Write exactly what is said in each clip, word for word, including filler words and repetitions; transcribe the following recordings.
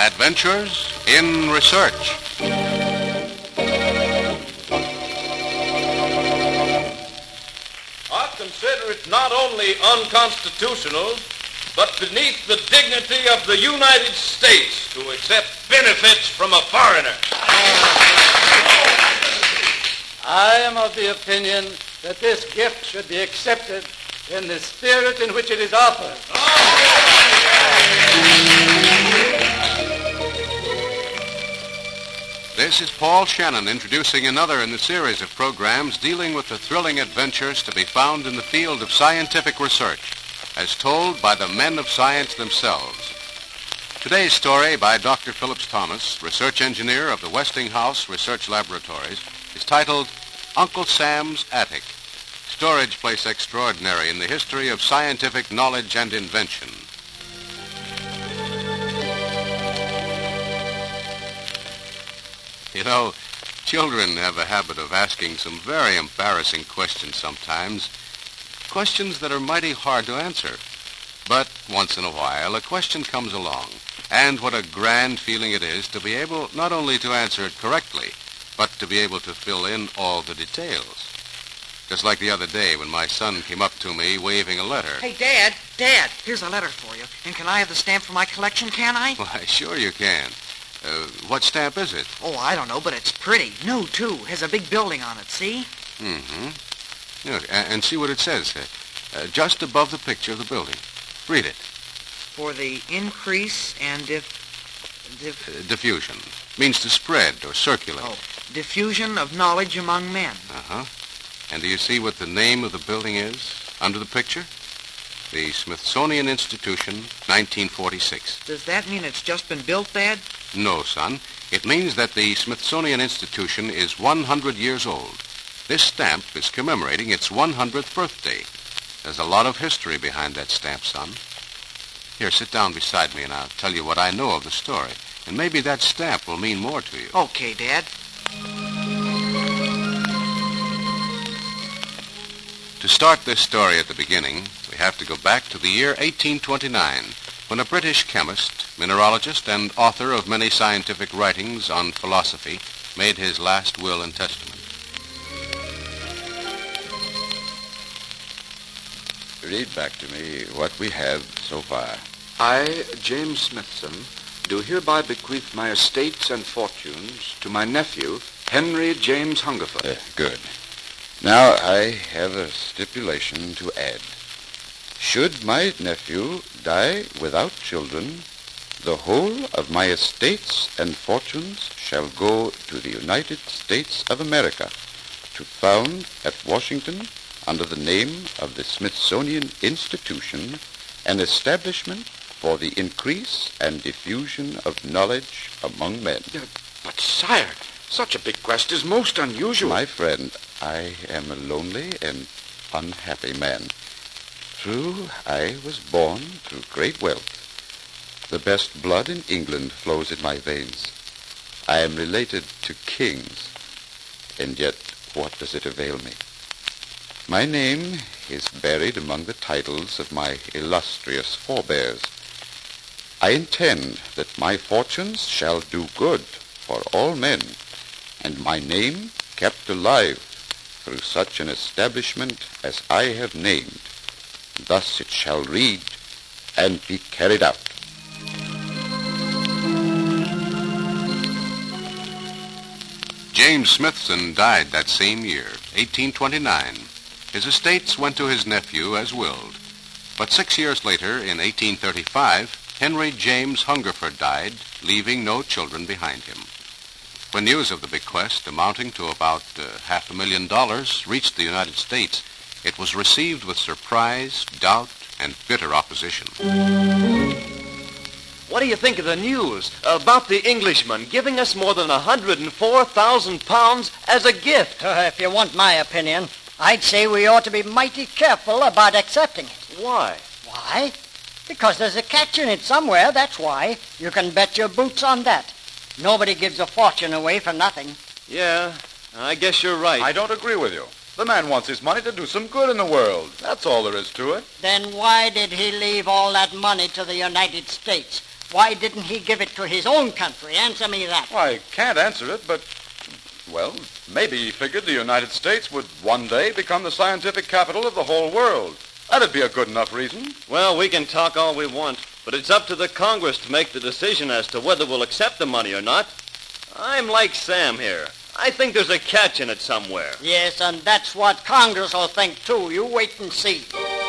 Adventures in Research. I consider it not only unconstitutional, but beneath the dignity of the United States to accept benefits from a foreigner. I am of the opinion that this gift should be accepted in the spirit in which it is offered. This is Paul Shannon introducing another in the series of programs dealing with the thrilling adventures to be found in the field of scientific research, as told by the men of science themselves. Today's story by Doctor Phillips Thomas, research engineer of the Westinghouse Research Laboratories, is titled Uncle Sam's Attic, storage place extraordinary in the history of scientific knowledge and invention. You know, children have a habit of asking some very embarrassing questions sometimes, questions that are mighty hard to answer. But once in a while, a question comes along, and what a grand feeling it is to be able not only to answer it correctly, but to be able to fill in all the details. Just like the other day when my son came up to me waving a letter. Hey, Dad, Dad, here's a letter for you. And can I have the stamp for my collection, can I? Why, sure you can. Uh, what stamp is it? Oh, I don't know, but it's pretty. New, too. Has a big building on it, see? Mm-hmm. Look, and, and see what it says. Uh, uh, just above the picture of the building. Read it. For the increase and dif... dif... Uh, diffusion. Means to spread or circulate. Oh, diffusion of knowledge among men. Uh-huh. And do you see what the name of the building is under the picture? The Smithsonian Institution, nineteen forty-six. Does that mean it's just been built, Dad? No, son. It means that the Smithsonian Institution is one hundred years old. This stamp is commemorating its one hundredth birthday. There's a lot of history behind that stamp, son. Here, sit down beside me and I'll tell you what I know of the story. And maybe that stamp will mean more to you. Okay, Dad. To start this story at the beginning, we have to go back to the year eighteen twenty-nine, when a British chemist, mineralogist, and author of many scientific writings on philosophy made his last will and testament. Read back to me what we have so far. I, James Smithson, do hereby bequeath my estates and fortunes to my nephew, Henry James Hungerford. Uh, good. Now, I have a stipulation to add. Should my nephew die without children, the whole of my estates and fortunes shall go to the United States of America to found at Washington, under the name of the Smithsonian Institution, an establishment for the increase and diffusion of knowledge among men. Uh, but, sire, such a bequest is most unusual. My friend, I am a lonely and unhappy man. True, I was born through great wealth. The best blood in England flows in my veins. I am related to kings, and yet what does it avail me? My name is buried among the titles of my illustrious forebears. I intend that my fortunes shall do good for all men, and my name kept alive through such an establishment as I have named. Thus it shall read and be carried out. James Smithson died that same year, eighteen twenty-nine. His estates went to his nephew as willed. But six years later, in eighteen thirty-five, Henry James Hungerford died, leaving no children behind him. When news of the bequest, amounting to about uh, half a million dollars, reached the United States, it was received with surprise, doubt, and bitter opposition. What do you think of the news about the Englishman giving us more than one hundred four thousand pounds as a gift? Uh, if you want my opinion, I'd say we ought to be mighty careful about accepting it. Why? Why? Because there's a catch in it somewhere, that's why. You can bet your boots on that. Nobody gives a fortune away for nothing. Yeah, I guess you're right. I don't agree with you. The man wants his money to do some good in the world. That's all there is to it. Then why did he leave all that money to the United States? Why didn't he give it to his own country? Answer me that. Well, I can't answer it, but, well, maybe he figured the United States would one day become the scientific capital of the whole world. That'd be a good enough reason. Well, we can talk all we want, but it's up to the Congress to make the decision as to whether we'll accept the money or not. I'm like Sam here. I think there's a catch in it somewhere. Yes, and that's what Congress will think, too. You wait and see.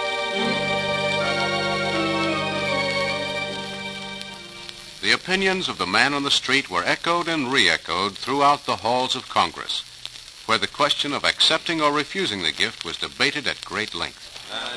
The opinions of the man on the street were echoed and re-echoed throughout the halls of Congress, where the question of accepting or refusing the gift was debated at great length.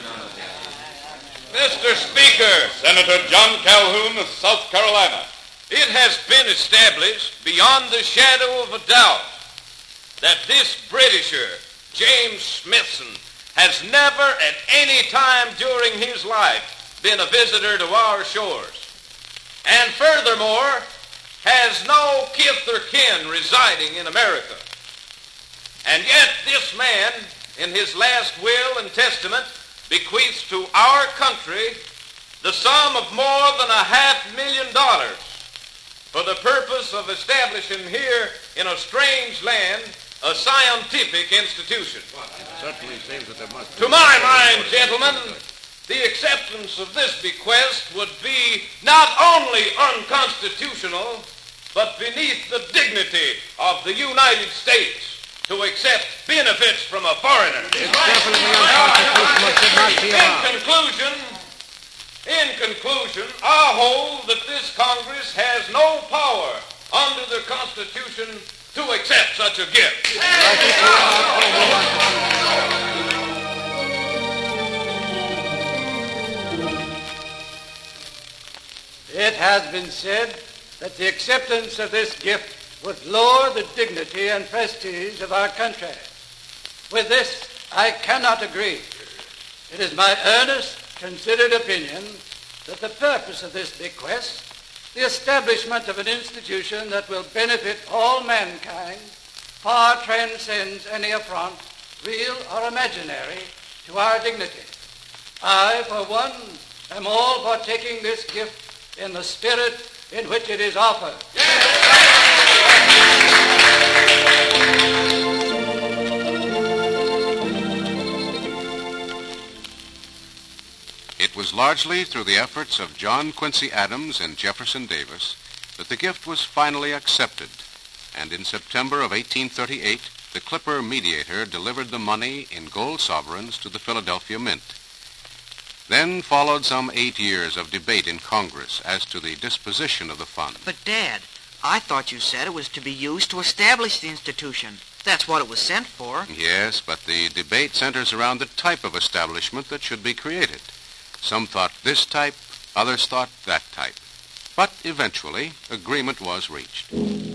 Mister Speaker, Senator John Calhoun of South Carolina. It has been established beyond the shadow of a doubt that this Britisher, James Smithson, has never at any time during his life been a visitor to our shores, and furthermore has no kith or kin residing in America. And yet this man, in his last will and testament, bequeaths to our country the sum of more than a half million dollars for the purpose of establishing here in a strange land a scientific institution. It certainly seems that there must be... To my mind, gentlemen, the acceptance of this bequest would be not only unconstitutional, but beneath the dignity of the United States to accept benefits from a foreigner. It's definitely unconstitutional. It should not be allowed. In conclusion, in conclusion, I hold that this Congress has no power under the Constitution to accept such a gift. It has been said that the acceptance of this gift would lower the dignity and prestige of our country. With this, I cannot agree. It is my earnest, considered opinion that the purpose of this bequest, the establishment of an institution that will benefit all mankind, far transcends any affront, real or imaginary, to our dignity. I, for one, am all for taking this gift in the spirit in which it is offered. It was largely through the efforts of John Quincy Adams and Jefferson Davis that the gift was finally accepted, and in September of eighteen thirty-eight, the Clipper mediator delivered the money in gold sovereigns to the Philadelphia Mint. Then followed some eight years of debate in Congress as to the disposition of the fund. But, Dad, I thought you said it was to be used to establish the institution. That's what it was sent for. Yes, but the debate centers around the type of establishment that should be created. Some thought this type, others thought that type. But eventually, agreement was reached.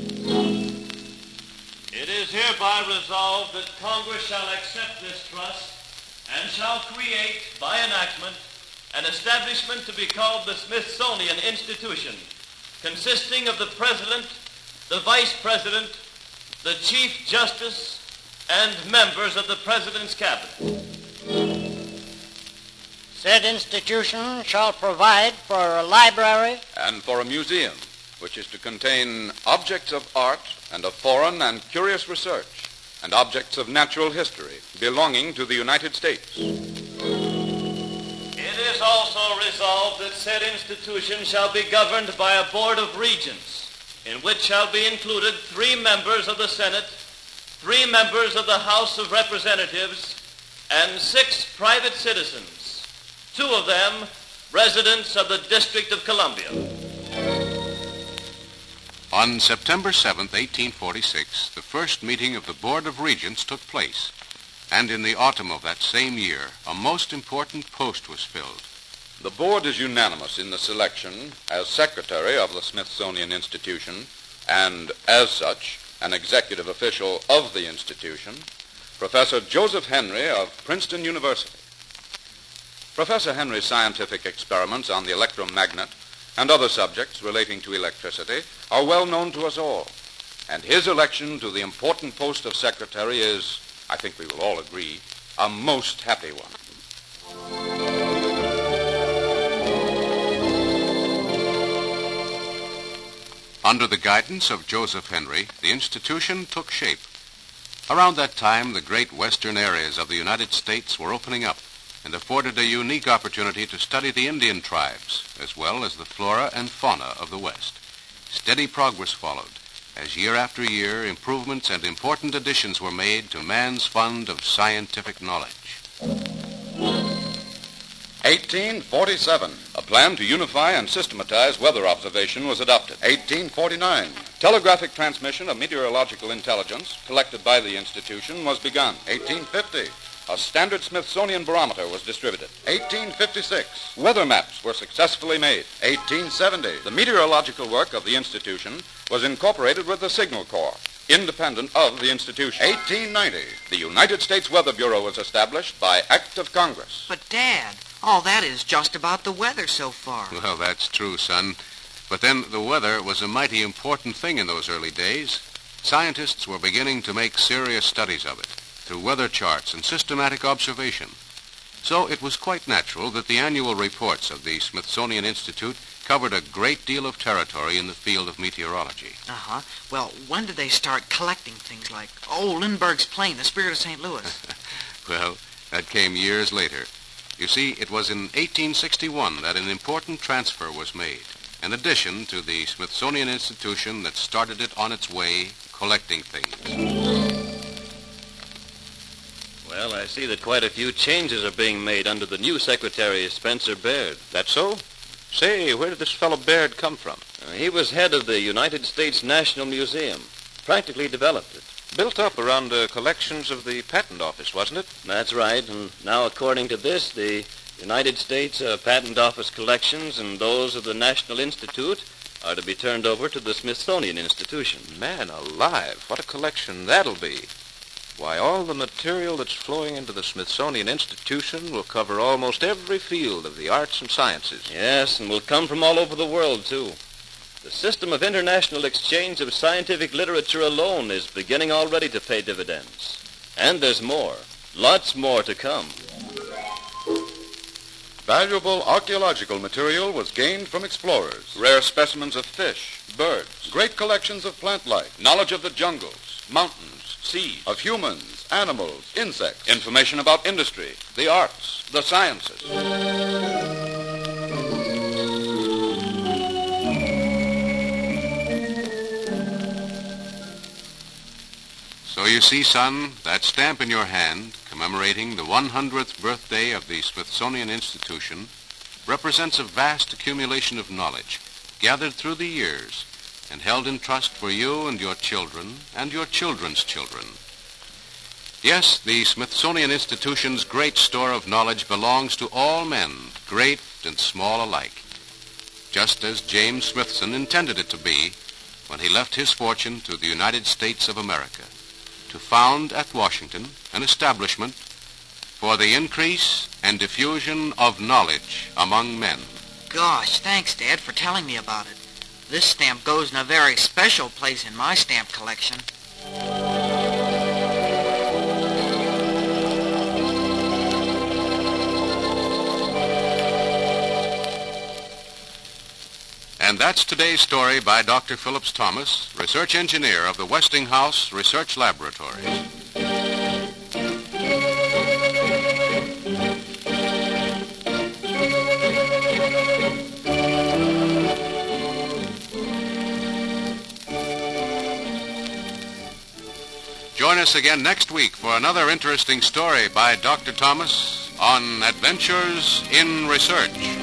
It is hereby resolved that Congress shall accept this trust and shall create, by enactment, an establishment to be called the Smithsonian Institution, consisting of the President, the Vice President, the Chief Justice, and members of the President's Cabinet. Said institution shall provide for a library and for a museum, which is to contain objects of art and of foreign and curious research, and objects of natural history belonging to the United States. It is also resolved that said institution shall be governed by a board of regents, in which shall be included three members of the Senate, three members of the House of Representatives, and six private citizens, two of them residents of the District of Columbia. On September seventh, eighteen forty-six, the first meeting of the Board of Regents took place, and in the autumn of that same year, a most important post was filled. The board is unanimous in the selection as secretary of the Smithsonian Institution, and as such, an executive official of the institution, Professor Joseph Henry of Princeton University. Professor Henry's scientific experiments on the electromagnet and other subjects relating to electricity are well known to us all, and his election to the important post of secretary is, I think we will all agree, a most happy one. Under the guidance of Joseph Henry, the institution took shape. Around that time, the great western areas of the United States were opening up and afforded a unique opportunity to study the Indian tribes, as well as the flora and fauna of the West. Steady progress followed, as year after year, improvements and important additions were made to man's fund of scientific knowledge. eighteen forty-seven. A plan to unify and systematize weather observation was adopted. eighteen forty-nine. Telegraphic transmission of meteorological intelligence collected by the institution was begun. eighteen fifty. A standard Smithsonian barometer was distributed. eighteen fifty-six. Weather maps were successfully made. eighteen seventy. The meteorological work of the institution was incorporated with the Signal Corps, independent of the institution. eighteen ninety. The United States Weather Bureau was established by Act of Congress. But, Dad, all that is just about the weather so far. Well, that's true, son. But then the weather was a mighty important thing in those early days. Scientists were beginning to make serious studies of it through weather charts and systematic observation. So it was quite natural that the annual reports of the Smithsonian Institute covered a great deal of territory in the field of meteorology. Uh-huh. Well, when did they start collecting things like, oh, Lindbergh's plane, the Spirit of Saint Louis? Well, that came years later. You see, it was in eighteen sixty-one that an important transfer was made, an addition to the Smithsonian Institution that started it on its way collecting things. Well, I see that quite a few changes are being made under the new secretary, Spencer Baird. That so? Say, where did this fellow Baird come from? Uh, he was head of the United States National Museum. Practically developed it. Built up around the collections of the Patent Office, wasn't it? That's right. And now, according to this, the United States uh, Patent Office collections and those of the National Institute are to be turned over to the Smithsonian Institution. Man alive, what a collection that'll be. Why, all the material that's flowing into the Smithsonian Institution will cover almost every field of the arts and sciences. Yes, and will come from all over the world, too. The system of international exchange of scientific literature alone is beginning already to pay dividends. And there's more. Lots more to come. Valuable archaeological material was gained from explorers. Rare specimens of fish, birds, Great collections of plant life, knowledge of the jungles, mountains, seas, of humans, animals, insects. information about industry, the arts, the sciences. So you see, son, that stamp in your hand, commemorating the one hundredth birthday of the Smithsonian Institution, represents a vast accumulation of knowledge gathered through the years and held in trust for you and your children and your children's children. Yes, the Smithsonian Institution's great store of knowledge belongs to all men, great and small alike, just as James Smithson intended it to be when he left his fortune to the United States of America, to found at Washington an establishment for the increase and diffusion of knowledge among men. Gosh, thanks, Dad, for telling me about it. This stamp goes in a very special place in my stamp collection. And that's today's story by Doctor Phillips Thomas, research engineer of the Westinghouse Research Laboratories. Join us again next week for another interesting story by Doctor Thomas on Adventures in Research.